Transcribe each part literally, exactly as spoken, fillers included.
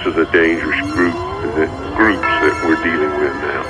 are the dangerous group, the groups that we're dealing with now.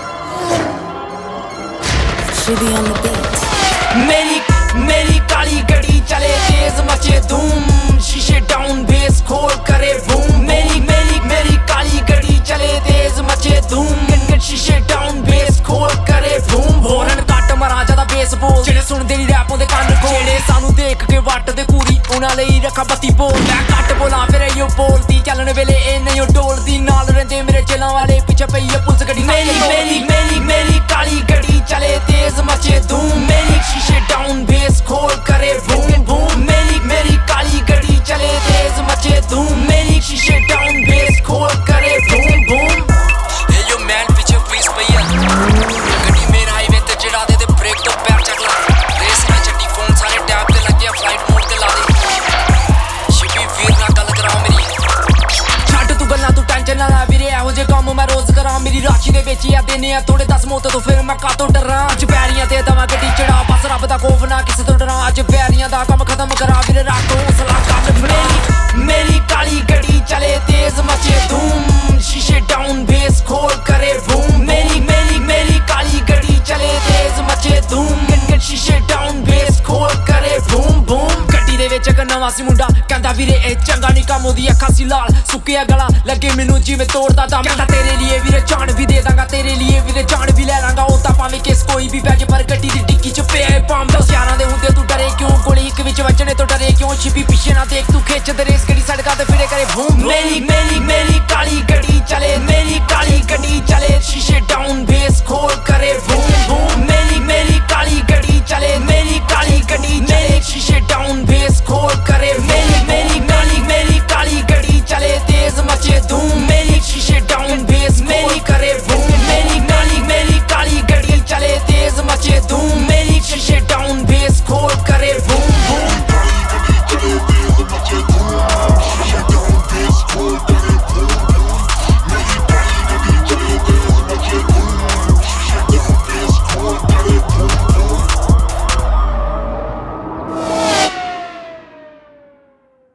She be on the beat. मेरी मेरी काली गड़ी चले तेज मचे धूम शीशे डाउन बेस खोल करे बूम मेरी मेरी मेरी काली गड़ी चले तेज मचे धूम गिनगिन शीशे डाउन बेस खोल करे बूम होरन ਕੱਟ ਮਰਾ ਜਿਆਦਾ ਬੇਸ ਬੋਲ ਜਿਹੜੇ ਸੁਣਦੇ ਨਹੀਂ ਰੈਪ ਉਹਦੇ ਕੰਨ ਖੋਲ ਜਿਹੜੇ ਸਾਨੂੰ ਦੇਖ ਕੇ ਵੱਟਦੇ ਪੂਰੀ ਉਹਨਾਂ ਲਈ ਰੱਖਾ ਬੱਤੀ ਬੋਲ ਮੈਂ ਕੱਟ ਬੋਲਾਂ ਫਿਰ ਇਹੋ ਬੋਲਦੀ ਚੱਲਣ ਵੇਲੇ ਇਹ ਨਹੀਂ ਡੋਲਦੀ ਨਾਲ ਰਹਿੰਦੇ ਮੇਰੇ ਚੇਲਾਂ ਵਾਲੇ ਪਿੱਛੇ ਪਈ ਆ ਪੁਲਿਸ ਗੱਡੀ ਮੇਰੀ ਮੇਰੀ ਮੇਰੀ ਮੇਰੀ ਕਾਲੀ ਗੱਡੀ ਚਲੇ ਤੇਜ਼ ਮਚੇ ਧੂਮ ਮੇਰੀ शीशे डाउन बेस खोल करे बूम बूम मेरी मेरी काली गड़ी चले तेज मचे धूम मेरी शीशे डाउन बेस खोल करे boom boom ay yo man पीछे पुलिस पई है गड्डी मेरा हाईवे ते चढ़ा दे ते ब्रेक तो पैर चक ला रेस ना छड्डी फोन सारे टैब ते लग गया फ्लाइट मोड ते ला दे शिपी वीर ना गल करा मेरी ਛੱਡ ਤੂੰ ਗੱਲਾਂ ਤੂੰ ਟੈਨਸ਼ਨ ਨਾ ਲੈ ਵੀਰੇ ਇਹੋ ਜਿਹੇ ਕੰਮ ਮੈਂ ਰੋਜ਼ ਕਰਾਂ ਮੇਰੀ ਰਾਸ਼ੀ ਦੇ ਵਿੱਚ ਆ ਦੇਨੇ ਆ ਥੋੜੇ ਦਸ ਮੌਤ ਤੋਂ ਫਿਰ ਮੈਂ ਕਾਤੋਂ ਡਰਾਂ ਅੱਜ ਪੈਰੀਆਂ ਤੇ ਦਵਾਂ ਗੱਡੀ ਚੜਾ ਬਸ ਰੱਬ ਦਾ ਖੌਫ ਨਾ ਕਿਸੇ ਤੋਂ ਡਰਾਂ ਅੱਜ ਪੈਰੀਆਂ ਦਾ ਕੰਮ ਖਤਮ ਕਰਾ ਵੀਰੇ ਰੱਖ ਹੌਸਲਾ ਕਰ ਮੇਰੀ ਮੇਰੀ ਕਾਲੀ ਗੱਡੀ ਚਲੇ ਤੇਜ਼ ਮਚੇ ਧੂਮ ਸ਼ੀਸ਼ੇ ਡਾਊਨ ਬੇਸ ਖੋਲ ਕਰੇ ਬੂਮ ਮੇਰੀ ਮੇਰੀ ਮੇਰੀ ਕਾਲੀ ਗੱਡੀ ਚਲੇ ਤੇਜ਼ ਮਚੇ ਧੂਮ ਗਿਣ ਸ਼ੀਸ਼ੇ ਡਾਊਨ ਬੇਸ ਖੋਲ ਕਰੇ ਬੂਮ ਬੂਮ ਗੱਡੀ ਦੇ ਵਿੱਚ ਇੱਕ ਨਵਾਂ ਸੀ ਮੁੰਡਾ ਕਹਿੰਦਾ ਵੀਰੇ ਇਹ ਚੰਗਾ ਨਹੀਂ ਕੰਮ ਉਹਦੀ ਅੱਖਾਂ ਸੀ ਲਾਲ ਸੁੱਕਿਆ ਗਲਾ ਲੱਗੇ ਮੈਨੂੰ ਜਿਵੇਂ ਤੋੜਦਾ ਦਮ ਕਹਿੰਦਾ ਤੇਰੇ ਲਈ ਵੀਰੇ ਜਾਨ ਵੀ ਦੇ ਦਾਂਗਾ ਤੇਰੇ ਲਈ ਵੀਰੇ ਜਾਨ ਵੀ ਲੈ ਲਾਂਗਾ ਉਹ ਤਾਂ ਭਾਵੇਂ ਕਿਸ ਕੋਈ ਵੀ ਬੈਜ ਪਰ ਗੱਡੀ ਦੀ ਡਿੱਗੀ ਚ ਪਿਆ ਬੰਬ ਦਸ ਯਾਰਾਂ ਦੇ ਹੁੰਦੇ ਤੂੰ ਡਰੇ ਕਿਉਂ ਗੋਲੀ ਇੱਕ ਵਿੱਚ ਵੱਜਣੇ ਤੋਂ ਡਰੇ ਕਿਉਂ ਛਿਪੀ ਪਿੱਛੇ ਨਾ ਦੇਖ ਤੂੰ ਖਿੱਚ ਦੇ ਰੇਸ